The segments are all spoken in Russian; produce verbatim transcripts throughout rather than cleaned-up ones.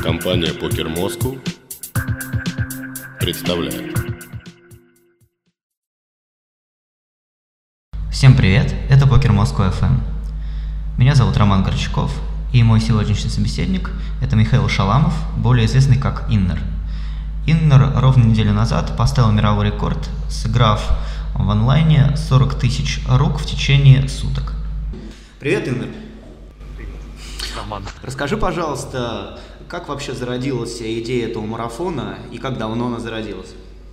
Компания Poker Moscow представляет. Всем привет, это Poker Moscow эф эм. Меня зовут Роман Горчаков, и мой сегодняшний собеседник – это Михаил Шаламов, более известный как Иннер. Иннер ровно неделю назад поставил мировой рекорд, сыграв в онлайне сорок тысяч рук в течение суток. Привет, Иннер. Привет, Роман. Расскажи, пожалуйста, как вообще зародилась идея этого марафона и как давно она зародилась?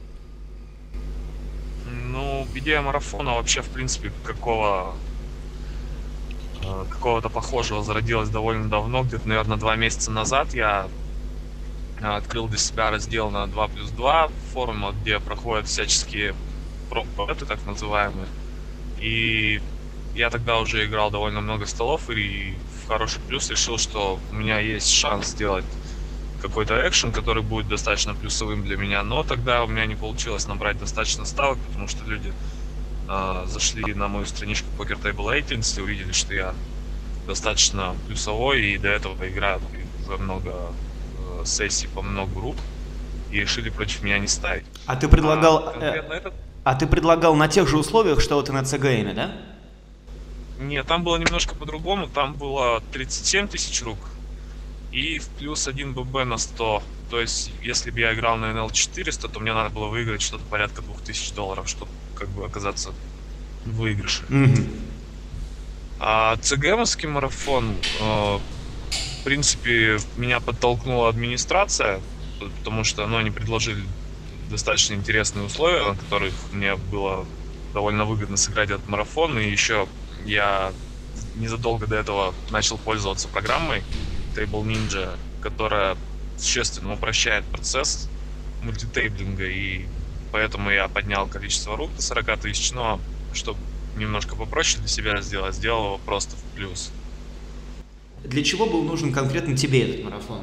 Ну, идея марафона вообще, в принципе, какого, какого-то похожего зародилась довольно давно, где-то, наверное, два месяца назад. Я открыл для себя раздел на два плюс два форума, где проходят всяческие проекты, так называемые. И я тогда уже играл довольно много столов, и в хороший плюс решил, что у меня есть шанс сделать какой-то экшен, который будет достаточно плюсовым для меня. Но тогда у меня не получилось набрать достаточно ставок, потому что люди э, зашли на мою страничку Poker Table Agents и увидели, что я достаточно плюсовой, и до этого играю за много э, сессий по много рук, и решили против меня не ставить. А ты предлагал, а, э, этот... а ты предлагал на тех же условиях, что вот и на си-гейме, да? Нет, там было немножко по-другому. Там было тридцать семь тысяч рук и в плюс один бэ бэ на сто. То есть, если бы я играл на эн эл четыреста, то мне надо было выиграть что-то порядка двух тысяч долларов, чтобы как бы оказаться в выигрыше. Mm-hmm. А цгэмовский марафон, э, в принципе, меня подтолкнула администрация, потому что ну, они предложили достаточно интересные условия, на которых мне было довольно выгодно сыграть этот марафон. И еще я незадолго до этого начал пользоваться программой Table Ninja, которая существенно упрощает процесс мультитейблинга, и поэтому я поднял количество рук до сорок тысяч, но чтобы немножко попроще для себя сделать, сделал его просто в плюс. Для чего был нужен конкретно тебе этот марафон?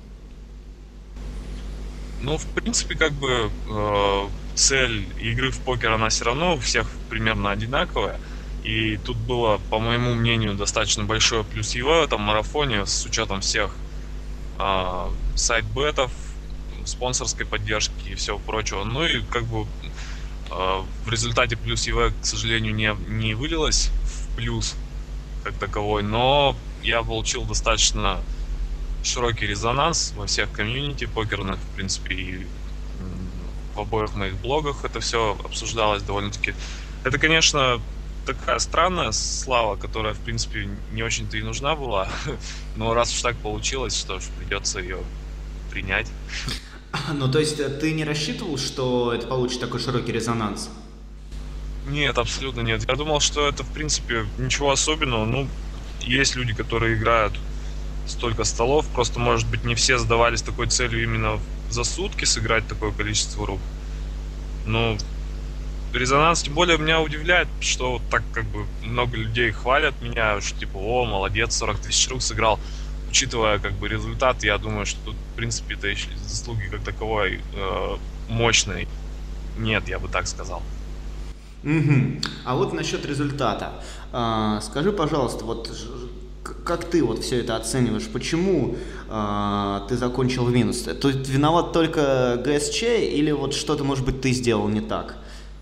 Ну, в принципе, как бы э, цель игры в покер, она все равно у всех примерно одинаковая. И тут было, по моему мнению, достаточно большое плюсье в этом марафоне с учетом всех э, сайт-бетов, спонсорской поддержки и всего прочего. Ну и как бы э, в результате плюс-ЕВ, к сожалению, не, не вылилось в плюс как таковой, но я получил достаточно широкий резонанс во всех комьюнити покерных, в принципе, и в обоих моих блогах это все обсуждалось довольно-таки. Это, конечно, такая странная слава, которая, в принципе, не очень-то и нужна была, но раз уж так получилось, что ж, придется ее принять. Ну, то есть ты не рассчитывал, что это получит такой широкий резонанс? Нет, абсолютно нет. Я думал, что это, в принципе, ничего особенного. Ну, есть люди, которые играют столько столов, просто, может быть, не все задавались такой целью именно за сутки сыграть такое количество рук. Но резонанс, тем более, меня удивляет, что вот так как бы много людей хвалят меня, что типа, о, молодец, сорок тысяч рук сыграл. Учитывая как бы результат, я думаю, что тут, в принципе, это еще заслуги как таковой э, мощной нет, я бы так сказал. Угу. А вот насчет результата. А, скажи, пожалуйста, вот как ты вот все это оцениваешь? Почему а, ты закончил в минус? Тут виноват только джи эс че или вот что-то, может быть, ты сделал не так?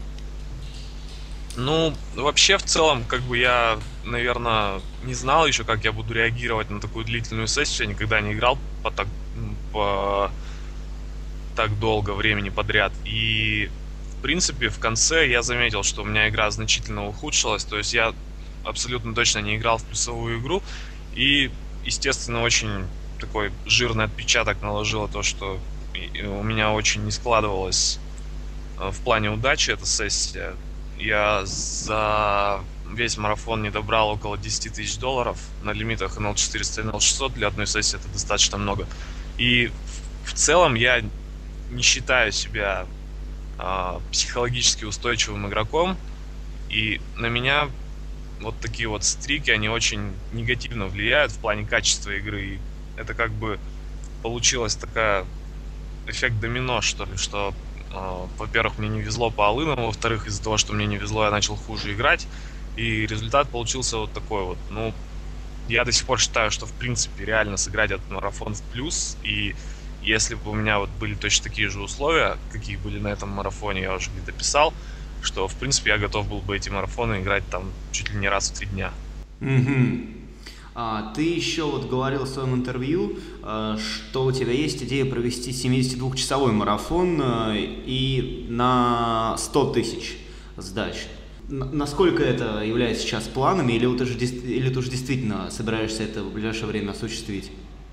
Ну, вообще, в целом, как бы я, наверное, не знал еще, как я буду реагировать на такую длительную сессию. Я никогда не играл по так, по так долго времени подряд. И, в принципе, в конце я заметил, что у меня игра значительно ухудшилась. То есть я абсолютно точно не играл в плюсовую игру. И, естественно, очень такой жирный отпечаток наложило то, что у меня очень не складывалось в плане удачи эта сессия. Я за весь марафон не добрал около десять тысяч долларов. На лимитах эн эл четыреста и эн эл шестьсот для одной сессии это достаточно много. И в целом я не считаю себя э, психологически устойчивым игроком. И на меня вот такие вот стрики, они очень негативно влияют в плане качества игры. И это как бы получилась такая эффект домино, что ли, что во-первых, мне не везло по алынам, во-вторых, из-за того, что мне не везло, я начал хуже играть, и результат получился вот такой вот. Ну, я до сих пор считаю, что в принципе реально сыграть этот марафон в плюс, и если бы у меня вот были точно такие же условия, какие были на этом марафоне, я уже где-то писал, что в принципе я готов был бы эти марафоны играть там чуть ли не раз в три дня. Угу. А, ты еще вот говорил в своем интервью, а, что у тебя есть идея провести семидесятидвухчасовой марафон а, и на сто тысяч сдач. Н- насколько это является сейчас планами, или ты, же, дес- или ты уже действительно собираешься это в ближайшее время осуществить?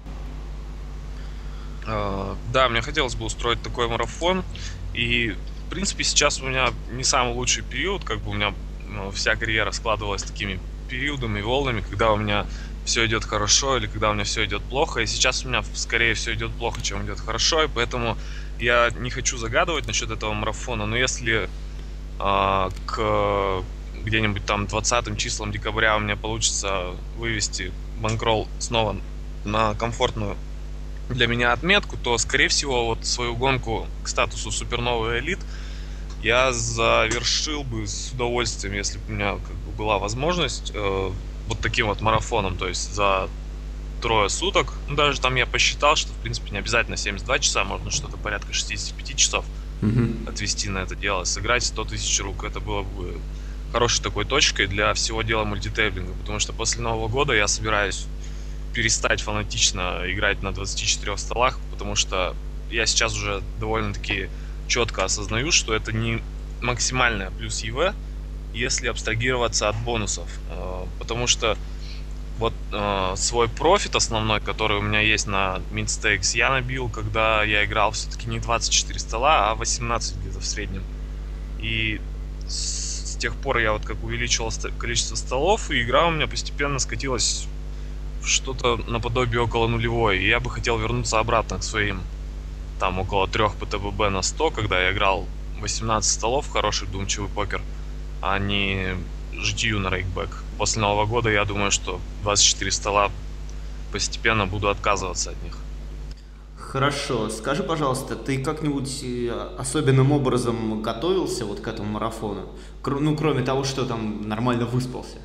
Э, Да, мне хотелось бы устроить такой марафон, и в принципе сейчас у меня не самый лучший период, как бы у меня ну, вся карьера складывалась такими периодами, волнами, когда у меня все идет хорошо или когда у меня все идет плохо, и сейчас у меня скорее все идет плохо, чем идет хорошо, и поэтому я не хочу загадывать насчет этого марафона, но если а, к где-нибудь там двадцатым числам декабря у меня получится вывести банкролл снова на комфортную для меня отметку, то, скорее всего, вот свою гонку к статусу суперновый элит я завершил бы с удовольствием, если бы у меня как бы была возможность э, вот таким вот марафоном, то есть за трое суток. Ну, даже там я посчитал, что, в принципе, не обязательно семьдесят два часа, можно что-то порядка шестьдесят пять часов Мгм. отвести на это дело, сыграть сто тысяч рук. Это было бы хорошей такой точкой для всего дела мультитейблинга, потому что после Нового года я собираюсь перестать фанатично играть на двадцати четырёх столах, потому что я сейчас уже довольно-таки четко осознаю, что это не максимальная плюс ЕВ, если абстрагироваться от бонусов. Э, Потому что вот э, свой профит основной, который у меня есть на Mint Stakes, я набил, когда я играл все-таки не двадцать четыре стола, а восемнадцать где-то в среднем. И с, с тех пор я вот как увеличивал ст- количество столов, и игра у меня постепенно скатилась в что-то наподобие около нулевой. И я бы хотел вернуться обратно к своим там около трех ПТББ на сто, когда я играл восемнадцать столов, хороший вдумчивый покер, а не джи ти ю на рейкбэк. После Нового года я думаю, что двадцать четыре стола постепенно буду отказываться от них. Хорошо. Скажи, пожалуйста, ты как-нибудь э, особенным образом готовился вот к этому марафону? Кр- ну, кроме того, что там нормально выспался.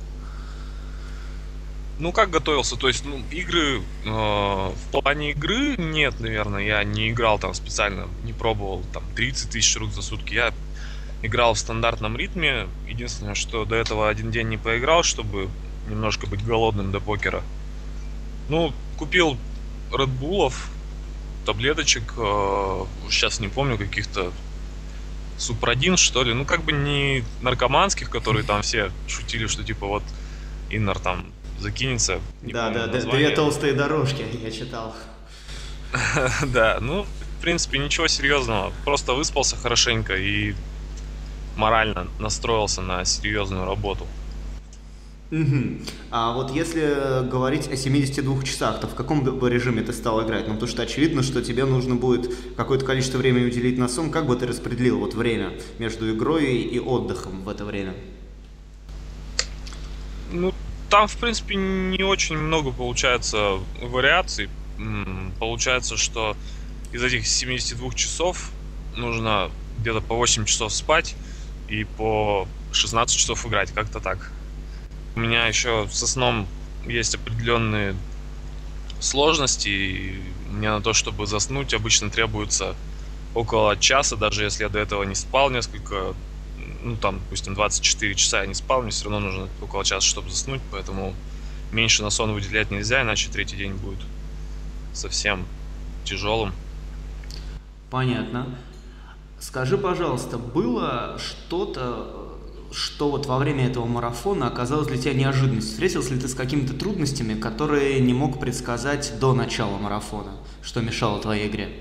Ну, как готовился? То есть, ну, игры, э, в плане игры нет, наверное, я не играл там специально, не пробовал там тридцать тысяч рук за сутки. Я играл в стандартном ритме. Единственное, что до этого один день не поиграл, чтобы немножко быть голодным до покера. Ну, купил редбулов, таблеточек, э, сейчас не помню, каких-то Супрадин, что ли. Ну, как бы не наркоманских, которые там все шутили, что типа вот Иннер там закинется, не Да, помню да, да, две название. толстые дорожки, я читал. Да, ну, в принципе, ничего серьезного. Просто выспался хорошенько и морально настроился на серьезную работу. Мгм. А вот если говорить о семидесяти двух часах, то в каком бы режиме ты стал играть? Ну, потому что очевидно, что тебе нужно будет какое-то количество времени уделить на сон. Как бы ты распределил вот время между игрой и отдыхом в это время? Ну, там, в принципе, не очень много получается вариаций. М, Получается, что из этих семидесяти двух часов нужно где-то по восемь часов спать и по шестнадцать часов играть, как-то так. У меня еще со сном есть определенные сложности, и мне на то, чтобы заснуть, обычно требуется около часа, даже если я до этого не спал несколько, ну там, допустим, двадцать четыре часа я не спал, мне все равно нужно около часа, чтобы заснуть, поэтому меньше на сон выделять нельзя, иначе третий день будет совсем тяжелым. Понятно. Скажи, пожалуйста, было что-то, что вот во время этого марафона оказалось для тебя неожиданностью? Встретился ли ты с какими-то трудностями, которые не мог предсказать до начала марафона, что мешало твоей игре?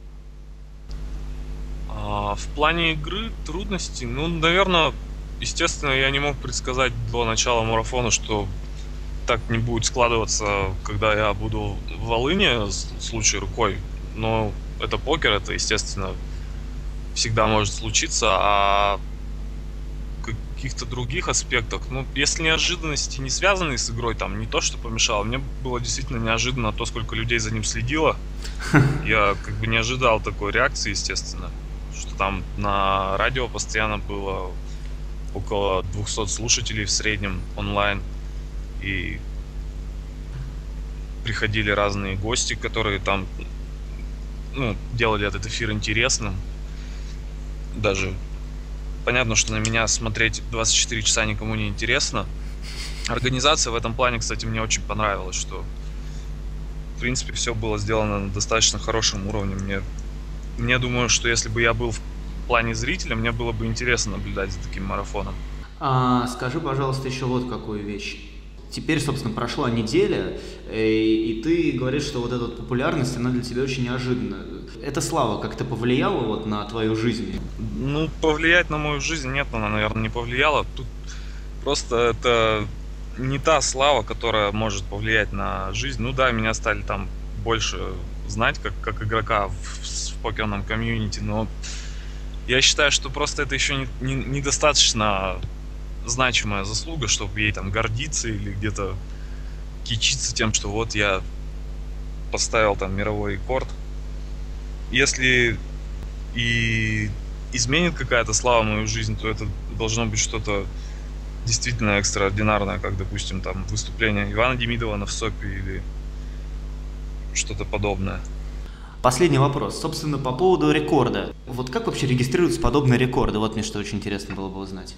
А, в плане игры трудностей, ну, наверное, естественно, я не мог предсказать до начала марафона, что так не будет складываться, когда я буду в Волыне с с лучшей рукой. Но это покер, это, естественно, всегда может случиться. А в каких-то других аспектах, ну, если неожиданности не связанные с игрой, там, не то, что помешало, мне было действительно неожиданно то, сколько людей за ним следило. Я как бы не ожидал такой реакции, естественно, что там на радио постоянно было около двухсот слушателей в среднем онлайн. И приходили разные гости, которые там, ну, делали этот эфир интересным. Даже понятно, что на меня смотреть двадцать четыре часа никому не интересно. Организация в этом плане, кстати, мне очень понравилась, что в принципе все было сделано на достаточно хорошем уровне. Мне, мне думаю, что если бы я был в плане зрителя, мне было бы интересно наблюдать за таким марафоном. А, скажи, пожалуйста, еще вот какую вещь. Теперь, собственно, прошла неделя, и, и ты говоришь, что вот эта вот популярность, она для тебя очень неожиданна. Эта слава как-то повлияла вот на твою жизнь? Ну, повлиять на мою жизнь нет, она, наверное, не повлияла. Тут просто это не та слава, которая может повлиять на жизнь. Ну да, меня стали там больше знать как, как игрока в, в покерном комьюнити, но я считаю, что просто это еще недостаточно не, не недостаточно значимая заслуга, чтобы ей там гордиться или где-то кичиться тем, что вот я поставил там мировой рекорд. Если и изменит какая-то слава мою жизнь, то это должно быть что-то действительно экстраординарное, как, допустим, там выступление Ивана Демидова на ВСОПе или что-то подобное. Последний вопрос, собственно, по поводу рекорда. Вот как вообще регистрируются подобные рекорды? Вот мне что очень интересно было бы узнать.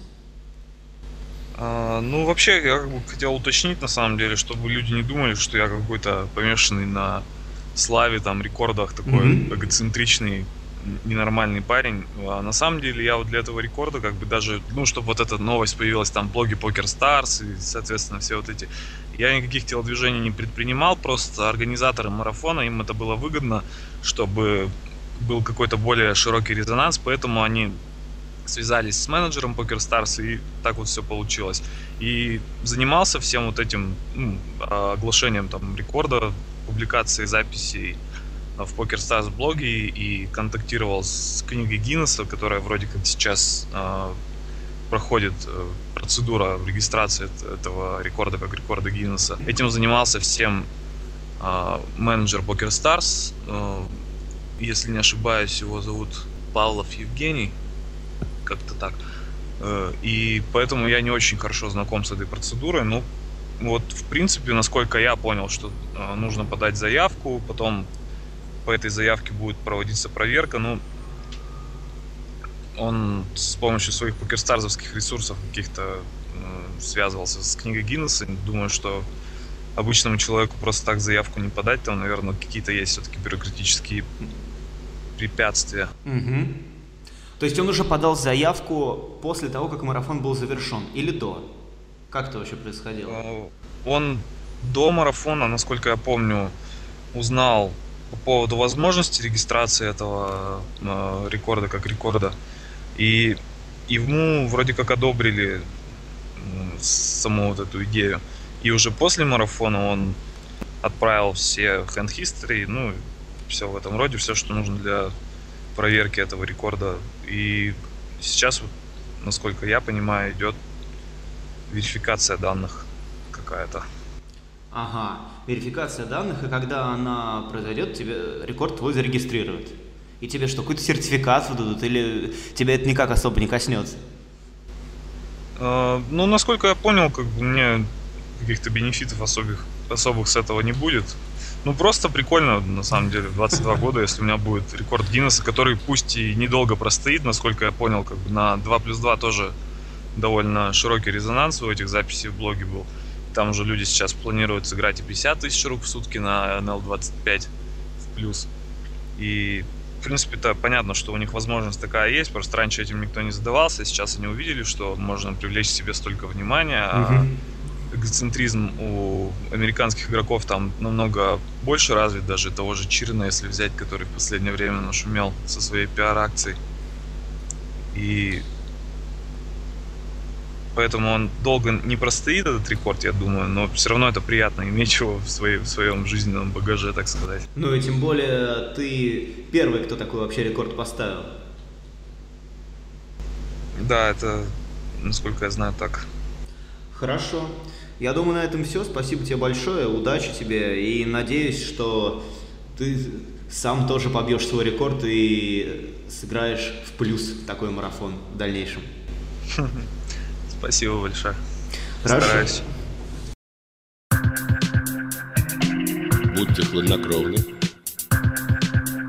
А, ну, вообще, я как бы хотел уточнить, на самом деле, чтобы люди не думали, что я какой-то помешанный на славе, там, рекордах, такой mm-hmm. эгоцентричный, ненормальный парень. А на самом деле, я вот для этого рекорда, как бы даже, ну, чтобы вот эта новость появилась, там, в блоге PokerStars и, соответственно, все вот эти... Я никаких телодвижений не предпринимал, просто организаторы марафона, им это было выгодно, чтобы был какой-то более широкий резонанс, поэтому они связались с менеджером PokerStars, и так вот все получилось. И занимался всем вот этим, ну, оглашением там рекорда, публикацией записей в PokerStars блоге и контактировал с книгой Гиннесса, которая вроде как сейчас э, проходит э, процедура регистрации этого рекорда как рекорда Гиннесса. Этим занимался всем э, менеджер PokerStars. Э, если не ошибаюсь, его зовут Павлов Евгений. Как-то так. И поэтому я не очень хорошо знаком с этой процедурой. Ну, вот, в принципе, насколько я понял, что нужно подать заявку, потом по этой заявке будет проводиться проверка. Ну, он с помощью своих покерстарзовских ресурсов каких-то связывался с книгой Гиннесса. Думаю, что обычному человеку просто так заявку не подать. Там, наверное, какие-то есть все-таки бюрократические препятствия. Угу. То есть он уже подал заявку после того, как марафон был завершен, или до? Как это вообще происходило? Он до марафона, насколько я помню, узнал по поводу возможности регистрации этого э, рекорда как рекорда. И ему вроде как одобрили э, саму вот эту идею. И уже после марафона он отправил все hand history, ну, все в этом роде, все, что нужно для проверки этого рекорда. И сейчас, вот, насколько я понимаю, идет верификация данных какая-то. Ага, верификация данных, и когда она произойдет, тебе рекорд твой зарегистрируют. И тебе что, какой-то сертификат выдадут, или тебя это никак особо не коснется? Э, ну, насколько я понял, как бы мне каких-то бенефитов особых, особых с этого не будет. Ну, просто прикольно, на самом деле, в двадцать два года, если у меня будет рекорд Гиннесса, который пусть и недолго простоит, насколько я понял, как бы на два плюс два тоже довольно широкий резонанс у этих записей в блоге был. Там уже люди сейчас планируют сыграть и пятьдесят тысяч рук в сутки на эн эл двадцать пять в плюс. И, в принципе-то, понятно, что у них возможность такая есть, просто раньше этим никто не задавался, сейчас они увидели, что можно привлечь себе столько внимания, а эгоцентризм у американских игроков там намного больше развит, даже того же Чирна, если взять, который в последнее время нашумел со своей пиар-акцией. И поэтому он долго не простоит, этот рекорд, я думаю, но все равно это приятно иметь его в, своей, в своем жизненном багаже, так сказать. Ну и тем более ты первый, кто такой вообще рекорд поставил. Да, это, насколько я знаю, так. Хорошо. Я думаю, на этом все. Спасибо тебе большое, удачи тебе, и надеюсь, что ты сам тоже побьешь свой рекорд и сыграешь в плюс такой марафон в дальнейшем. Спасибо большое. Хорошо. Стараюсь. Будьте хладнокровны.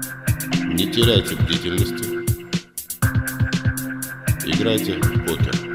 Не теряйте бдительности. Играйте в покер.